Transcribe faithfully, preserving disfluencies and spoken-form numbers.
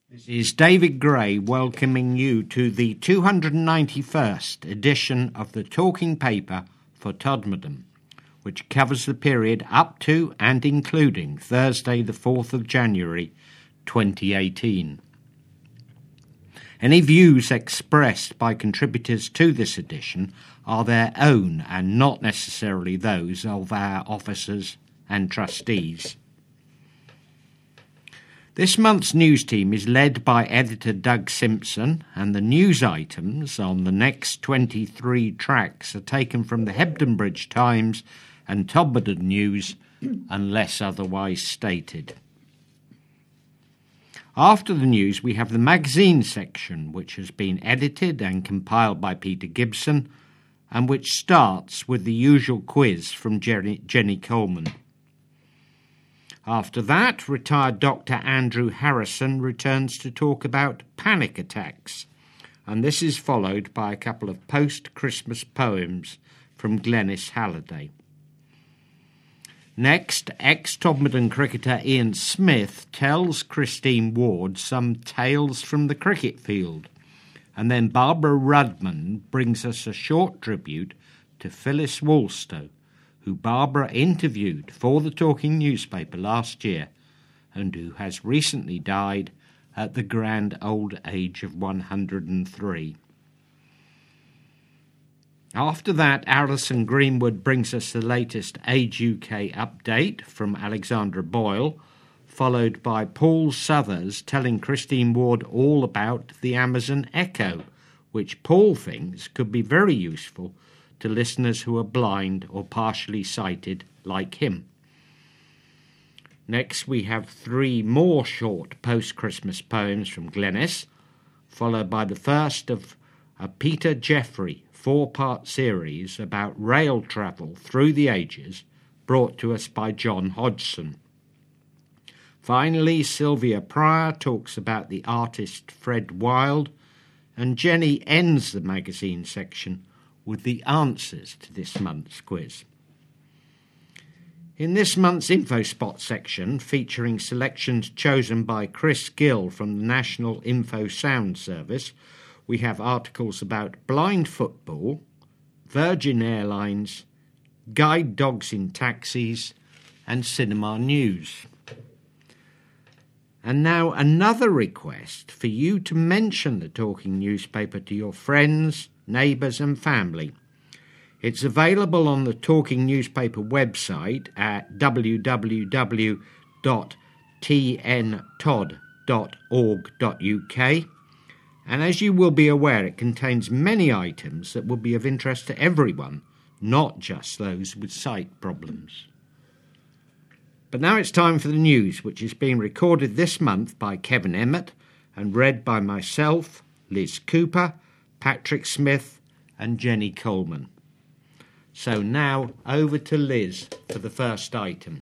This is David Gray welcoming you to the two hundred ninety-first edition of the Talking Paper for Todmorden, which covers the period up to and including Thursday the fourth of January twenty eighteen. Any views expressed by contributors to this edition are their own and not necessarily those of our officers and trustees. This month's news team is led by editor Doug Simpson, and the news items on the next twenty-three tracks are taken from the Hebden Bridge Times and Todmorden News, unless otherwise stated. After the news, we have the magazine section, which has been edited and compiled by Peter Gibson, and which starts with the usual quiz from Jenny, Jenny Coleman. After that, retired Doctor Andrew Harrison returns to talk about panic attacks, and this is followed by a couple of post-Christmas poems from Glenys Halliday. Next, ex-Todmorden cricketer Ian Smith tells Christine Ward some tales from the cricket field, and then Barbara Rudman brings us a short tribute to Phyllis Woolstow, who Barbara interviewed for the Talking newspaper last year and who has recently died at the grand old age of one hundred three. After that, Alison Greenwood brings us the latest Age U K update from Alexandra Boyle, followed by Paul Southers telling Christine Ward all about the Amazon Echo, which Paul thinks could be very useful to listeners who are blind or partially sighted like him. Next, we have three more short post-Christmas poems from Glenys, followed by the first of a Peter Jeffrey four-part series about rail travel through the ages, brought to us by John Hodgson. Finally, Sylvia Pryor talks about the artist Fred Wilde, and Jenny ends the magazine section with the answers to this month's quiz. In this month's InfoSpot section, featuring selections chosen by Chris Gill from the National Info Sound Service, we have articles about blind football, Virgin Airlines, guide dogs in taxis, and cinema news. And now another request for you to mention the Talking newspaper to your friends, neighbours and family. It's available on the Talking newspaper website at w w w dot t n tod dot org dot u k, and as you will be aware, it contains many items that will be of interest to everyone, not just those with sight problems. But now it's time for the news, which is being recorded this month by Kevin Emmett and read by myself, Liz Cooper, Patrick Smith and Jenny Coleman. So now over to Liz for the first item.